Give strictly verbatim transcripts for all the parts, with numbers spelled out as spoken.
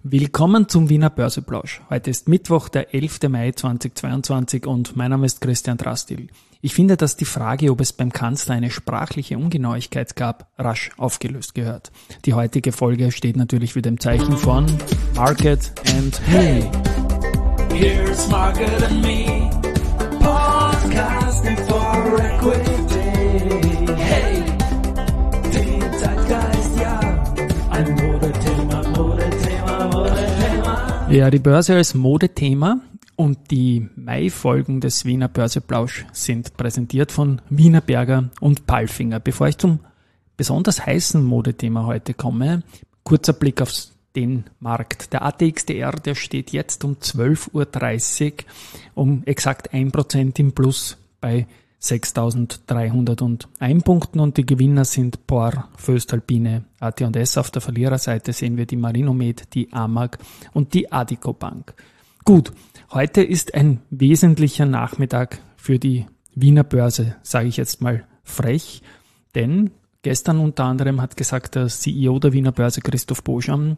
Willkommen zum Wiener Börseplausch. Heute ist Mittwoch, der elfter Mai zweitausendzweiundzwanzig und mein Name ist Christian Drastil. Ich finde, dass die Frage, ob es beim Kanzler eine sprachliche Ungenauigkeit gab, rasch aufgelöst gehört. Die heutige Folge steht natürlich wieder im Zeichen von Market and Me. Here's Market and Me, podcasting for equity. Hey, den Zeitgeist, ja, ein Modethema, Modethema, Modethema. Ja, die Börse als Modethema und die Mai-Folgen des Wiener Börseplausch sind präsentiert von Wienerberger und Palfinger. Bevor ich zum besonders heißen Modethema heute komme, kurzer Blick aufs den Markt. Der A T X T R, der steht jetzt um zwölf Uhr dreißig um exakt ein Prozent im Plus bei sechstausenddreihunderteins Punkten und die Gewinner sind Por, Voestalpine, A T und S. Auf der Verliererseite sehen wir die Marinomed, die Amag und die Addiko Bank. Gut, heute ist ein wesentlicher Nachmittag für die Wiener Börse, sage ich jetzt mal frech, denn gestern unter anderem hat gesagt der C E O der Wiener Börse, Christoph Bogdan,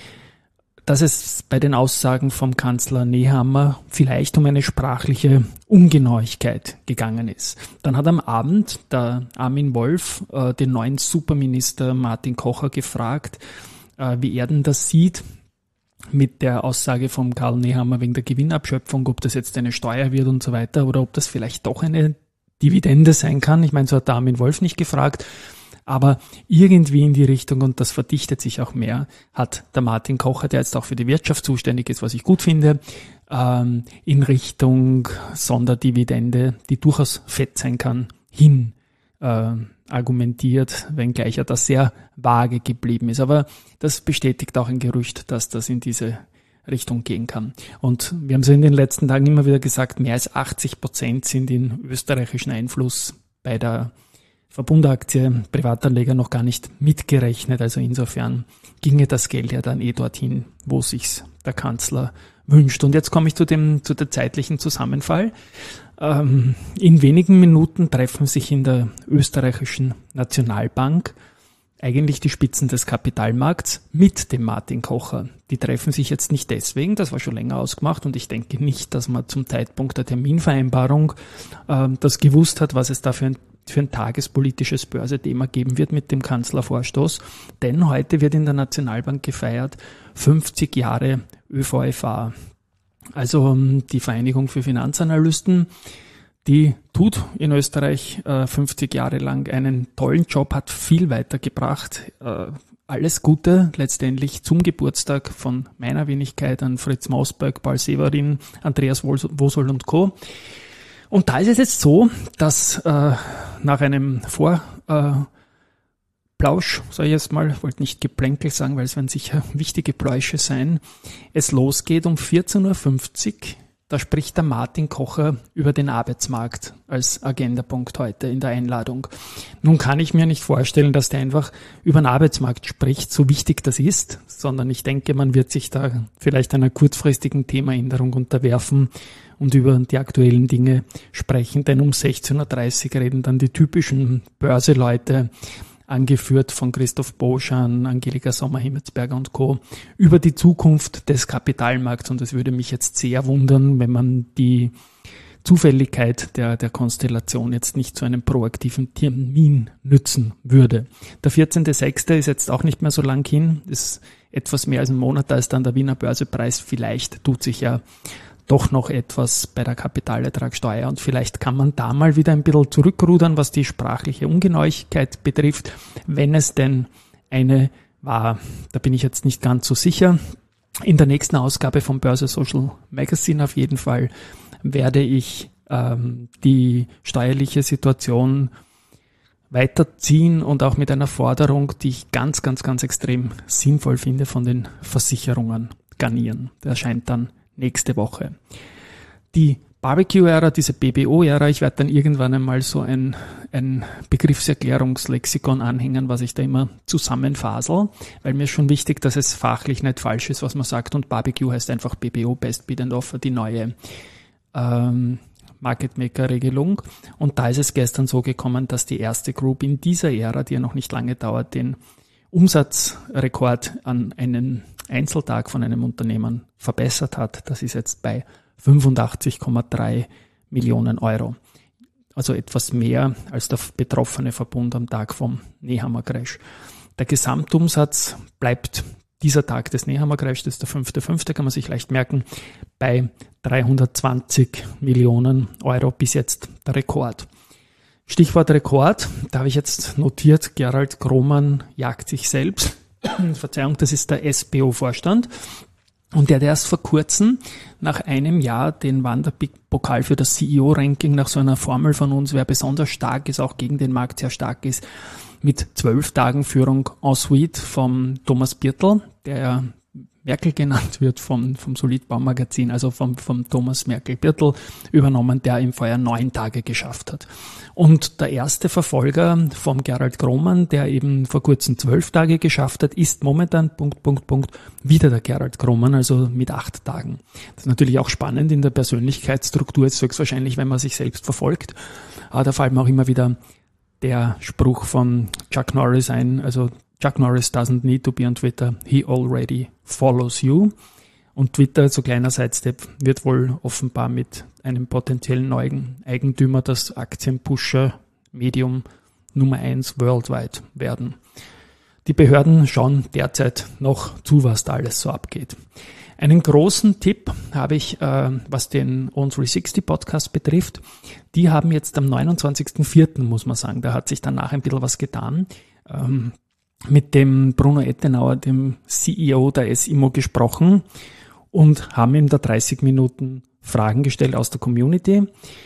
dass es bei den Aussagen vom Kanzler Nehammer vielleicht um eine sprachliche Ungenauigkeit gegangen ist. Dann hat am Abend der Armin Wolf äh, den neuen Superminister Martin Kocher gefragt, äh, wie er denn das sieht mit der Aussage vom Karl Nehammer wegen der Gewinnabschöpfung, ob das jetzt eine Steuer wird und so weiter oder ob das vielleicht doch eine Dividende sein kann. Ich meine, so hat der Armin Wolf nicht gefragt. Aber irgendwie in die Richtung, und das verdichtet sich auch mehr, hat der Martin Kocher, der jetzt auch für die Wirtschaft zuständig ist, was ich gut finde, ähm, in Richtung Sonderdividende, die durchaus fett sein kann, hin äh, argumentiert, wenngleich er da sehr vage geblieben ist. Aber das bestätigt auch ein Gerücht, dass das in diese Richtung gehen kann. Und wir haben es in den letzten Tagen immer wieder gesagt, mehr als achtzig Prozent sind in österreichischen Einfluss bei der Verbundaktie, Privatanleger noch gar nicht mitgerechnet. Also insofern ginge das Geld ja dann eh dorthin, wo sich's der Kanzler wünscht. Und jetzt komme ich zu dem, zu der zeitlichen Zusammenfall. Ähm, in wenigen Minuten treffen sich in der österreichischen Nationalbank eigentlich die Spitzen des Kapitalmarkts mit dem Martin Kocher. Die treffen sich jetzt nicht deswegen, das war schon länger ausgemacht und ich denke nicht, dass man zum Zeitpunkt der Terminvereinbarung äh, das gewusst hat, was es da für ein für ein tagespolitisches Börsethema geben wird mit dem Kanzlervorstoß. Denn heute wird in der Nationalbank gefeiert fünfzig Jahre ÖVFA. Also die Vereinigung für Finanzanalysten, die tut in Österreich äh, fünfzig Jahre lang einen tollen Job, hat viel weitergebracht. Äh, alles Gute letztendlich zum Geburtstag von meiner Wenigkeit an Fritz Mausberg, Paul Severin, Andreas Wosol und Co. Und da ist es jetzt so, dass äh, nach einem Vorplausch, äh, sage ich jetzt mal, ich wollte nicht Geplänkel sagen, weil es werden sicher wichtige Pläusche sein, es losgeht um vierzehn Uhr fünfzig. Da spricht der Martin Kocher über den Arbeitsmarkt als Agendapunkt heute in der Einladung. Nun kann ich mir nicht vorstellen, dass der einfach über den Arbeitsmarkt spricht, so wichtig das ist, sondern ich denke, man wird sich da vielleicht einer kurzfristigen Themaänderung unterwerfen und über die aktuellen Dinge sprechen, denn um sechzehn Uhr dreißig reden dann die typischen Börseleute, angeführt von Christoph Bogdan, Angelika Sommer-Himmelsberger und Co., über die Zukunft des Kapitalmarkts. Und es würde mich jetzt sehr wundern, wenn man die Zufälligkeit der, der Konstellation jetzt nicht zu einem proaktiven Termin nützen würde. Der vierzehnter sechster ist jetzt auch nicht mehr so lang hin, ist etwas mehr als ein Monat, da ist dann der Wiener Börsepreis. Vielleicht tut sich ja doch noch etwas bei der Kapitalertragssteuer und vielleicht kann man da mal wieder ein bisschen zurückrudern, was die sprachliche Ungenauigkeit betrifft, wenn es denn eine war. Da bin ich jetzt nicht ganz so sicher. In der nächsten Ausgabe vom Börse Social Magazine auf jeden Fall werde ich ähm, die steuerliche Situation weiterziehen und auch mit einer Forderung, die ich ganz, ganz, ganz extrem sinnvoll finde, von den Versicherungen garnieren. Der erscheint dann nächste Woche. Die Barbecue-Ära, diese B B O-Ära, ich werde dann irgendwann einmal so ein, ein Begriffserklärungslexikon anhängen, was ich da immer zusammenfasel, weil mir ist schon wichtig, dass es fachlich nicht falsch ist, was man sagt, und Barbecue heißt einfach B B O, Best Bid and Offer, die neue ähm, Market Maker Regelung. Und da ist es gestern so gekommen, dass die erste Group in dieser Ära, die ja noch nicht lange dauert, den Umsatzrekord an einen Einzeltag von einem Unternehmen verbessert hat. Das ist jetzt bei fünfundachtzig Komma drei Millionen Euro. Also etwas mehr als der betroffene Verbund am Tag vom Nehammer Crash. Der Gesamtumsatz bleibt dieser Tag des Nehammer Crash, das ist der fünfte fünfte, kann man sich leicht merken, bei dreihundertzwanzig Millionen Euro, bis jetzt der Rekord. Stichwort Rekord, da habe ich jetzt notiert, Gerald Grohmann jagt sich selbst. Verzeihung, das ist der S B O-Vorstand. Und der hat erst vor kurzem nach einem Jahr den Wanderpokal für das C E O-Ranking nach so einer Formel von uns, wer besonders stark ist, auch gegen den Markt sehr stark ist, mit zwölf Tagen Führung en suite vom Thomas Birtel, der ja Merkel genannt wird vom, vom Solidbaumagazin, also vom, vom Thomas Merkel-Birtel übernommen, der im Vorjahr neun Tage geschafft hat. Und der erste Verfolger vom Gerald Grohmann, der eben vor kurzem zwölf Tage geschafft hat, ist momentan, Punkt, Punkt, Punkt, wieder der Gerald Grohmann, also mit acht Tagen. Das ist natürlich auch spannend in der Persönlichkeitsstruktur, jetzt höchstwahrscheinlich, wenn man sich selbst verfolgt. Aber da fällt mir auch immer wieder der Spruch von Chuck Norris ein, also Chuck Norris doesn't need to be on Twitter, he already follows you. Und Twitter, so kleiner Sidestep, wird wohl offenbar mit einem potenziellen neuen Eigentümer das Aktienpusher-Medium Nummer eins worldwide werden. Die Behörden schauen derzeit noch zu, was da alles so abgeht. Einen großen Tipp habe ich, äh, was den On dreihundertsechzig Podcast betrifft. Die haben jetzt am neunundzwanzigsten vierten, muss man sagen, da hat sich danach ein bisschen was getan, ähm, mit dem Bruno Ettenauer, dem C E O der S I M O, gesprochen und haben ihm da dreißig Minuten Fragen gestellt aus der Community.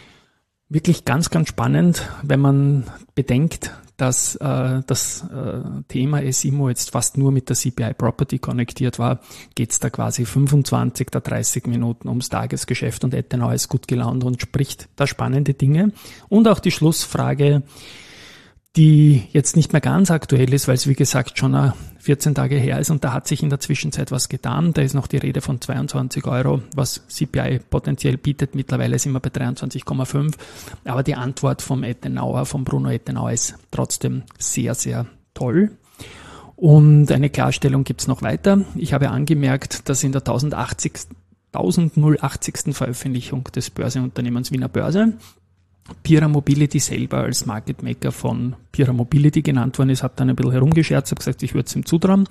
Wirklich ganz, ganz spannend, wenn man bedenkt, dass äh, das äh, Thema S I M O jetzt fast nur mit der C P I Property konnektiert war, geht's da quasi fünfundzwanzig der dreißig Minuten ums Tagesgeschäft und Ettenauer ist gut gelaunt und spricht da spannende Dinge. Und auch die Schlussfrage, die jetzt nicht mehr ganz aktuell ist, weil es wie gesagt schon vierzehn Tage her ist und da hat sich in der Zwischenzeit was getan. Da ist noch die Rede von zweiundzwanzig Euro, was C P I potenziell bietet. Mittlerweile sind wir bei dreiundzwanzig Komma fünf. Aber die Antwort vom Ettenauer, von Bruno Ettenauer ist trotzdem sehr, sehr toll. Und eine Klarstellung gibt's noch weiter. Ich habe angemerkt, dass in der tausendachtzigsten Veröffentlichung des Börseunternehmens Wiener Börse Pira Mobility selber als Market Maker von Pira Mobility genannt worden ist, hat dann ein bisschen herumgescherzt, habe gesagt, ich würde es ihm zutrauen.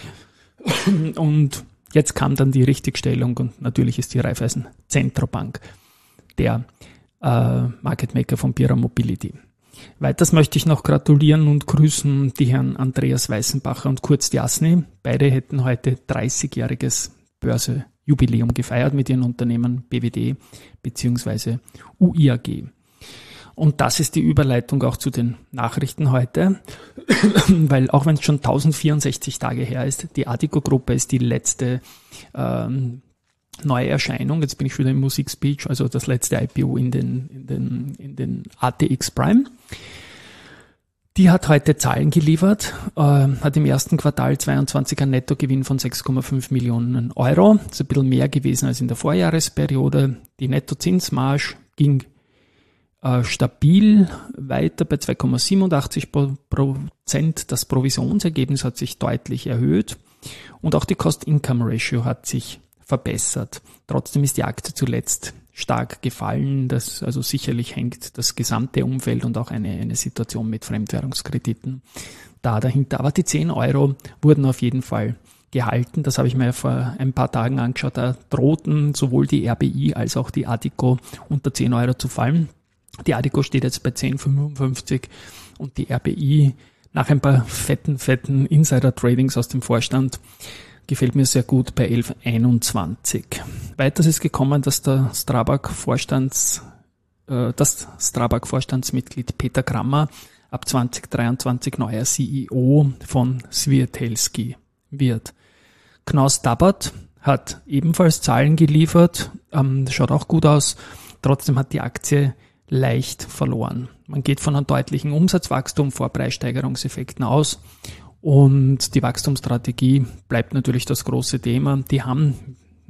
Und jetzt kam dann die Richtigstellung und natürlich ist die Raiffeisen Zentrobank der äh, Market Maker von Pira Mobility. Weiters möchte ich noch gratulieren und grüßen die Herren Andreas Weißenbacher und Kurt Jasny. Beide hätten heute dreißigjähriges Börsejubiläum gefeiert mit ihren Unternehmen B W D bzw. U I A G. Und das ist die Überleitung auch zu den Nachrichten heute, weil auch wenn es schon tausendvierundsechzig Tage her ist, die Addiko-Gruppe ist die letzte ähm, neue Erscheinung. Jetzt bin ich schon wieder im Musikspeech, also das letzte I P O in den, in den, in den A T X Prime. Die hat heute Zahlen geliefert, äh, hat im ersten Quartal zweiundzwanzig einen Nettogewinn von sechs Komma fünf Millionen Euro. Das ist ein bisschen mehr gewesen als in der Vorjahresperiode. Die Nettozinsmarge ging äh, stabil weiter bei zwei Komma siebenundachtzig Prozent. Das Provisionsergebnis hat sich deutlich erhöht und auch die Cost-Income-Ratio hat sich verbessert. Trotzdem ist die Aktie zuletzt stark gefallen. Das also sicherlich hängt das gesamte Umfeld und auch eine, eine Situation mit Fremdwährungskrediten da dahinter. Aber die zehn Euro wurden auf jeden Fall gehalten. Das habe ich mir vor ein paar Tagen angeschaut. Da drohten sowohl die R B I als auch die Addiko unter zehn Euro zu fallen. Die Addiko steht jetzt bei zehn Komma fünfundfünfzig und die R B I nach ein paar fetten, fetten Insider-Tradings aus dem Vorstand gefällt mir sehr gut bei elf Komma einundzwanzig. Weiters ist gekommen, dass der Strabag-Vorstands, äh, das Strabag-Vorstandsmitglied Peter Krammer ab zwanzig dreiundzwanzig neuer C E O von Swiatkowski wird. Knaus Tabbert hat ebenfalls Zahlen geliefert, ähm, schaut auch gut aus, trotzdem hat die Aktie leicht verloren. Man geht von einem deutlichen Umsatzwachstum vor Preissteigerungseffekten aus. Und die Wachstumsstrategie bleibt natürlich das große Thema. Die haben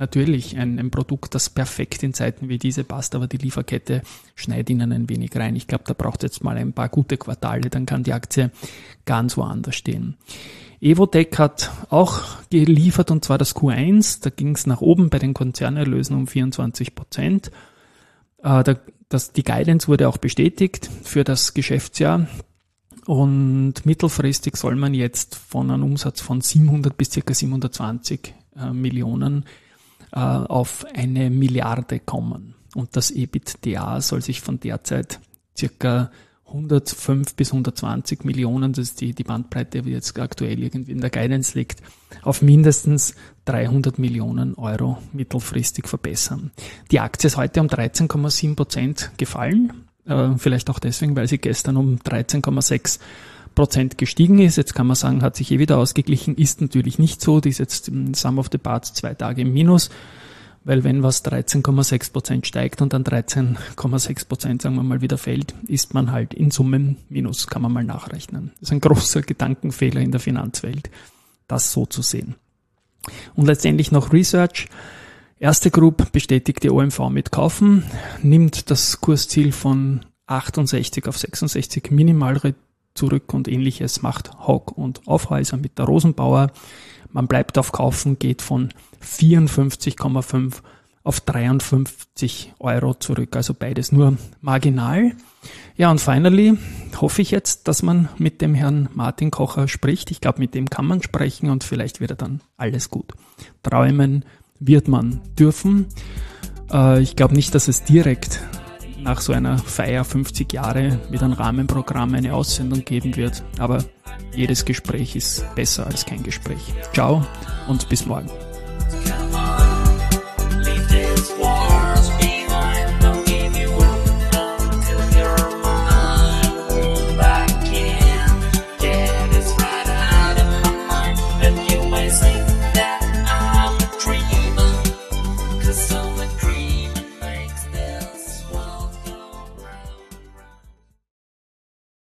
natürlich ein, ein Produkt, das perfekt in Zeiten wie diese passt, aber die Lieferkette schneidet ihnen ein wenig rein. Ich glaube, da braucht es jetzt mal ein paar gute Quartale, dann kann die Aktie ganz woanders stehen. Evotec hat auch geliefert, und zwar das Q eins, da ging es nach oben bei den Konzernerlösen um vierundzwanzig Prozent. Äh, da, das, die Guidance wurde auch bestätigt für das Geschäftsjahr. Und mittelfristig soll man jetzt von einem Umsatz von siebenhundert bis ca. siebenhundertzwanzig äh, Millionen äh, auf eine Milliarde kommen. Und das EBITDA soll sich von derzeit ca. hundertfünf bis hundertzwanzig Millionen, das ist die, die Bandbreite, die jetzt aktuell irgendwie in der Guidance liegt, auf mindestens dreihundert Millionen Euro mittelfristig verbessern. Die Aktie ist heute um dreizehn Komma sieben Prozent gefallen. Äh, vielleicht auch deswegen, weil sie gestern um dreizehn Komma sechs Prozent gestiegen ist. Jetzt kann man sagen, hat sich eh wieder ausgeglichen, ist natürlich nicht so. Die ist jetzt im Sum of the Parts zwei Tage im Minus, weil wenn was dreizehn Komma sechs Prozent steigt und dann dreizehn Komma sechs Prozent, sagen wir mal, wieder fällt, ist man halt in Summe Minus, kann man mal nachrechnen. Das ist ein großer Gedankenfehler in der Finanzwelt, das so zu sehen. Und letztendlich noch Research. Erste Group bestätigt die O M V mit Kaufen, nimmt das Kursziel von achtundsechzig auf sechsundsechzig minimal zurück, und Ähnliches macht Hauck und Aufhäuser mit der Rosenbauer. Man bleibt auf Kaufen, geht von vierundfünfzig Komma fünf auf dreiundfünfzig Euro zurück, also beides nur marginal. Ja, und finally hoffe ich jetzt, dass man mit dem Herrn Martin Kocher spricht. Ich glaube, mit dem kann man sprechen und vielleicht wird dann alles gut. Träumen wird man dürfen. Äh, ich glaube nicht, dass es direkt nach so einer Feier fünfzig Jahre mit einem Rahmenprogramm eine Aussendung geben wird, aber jedes Gespräch ist besser als kein Gespräch. Ciao und bis morgen.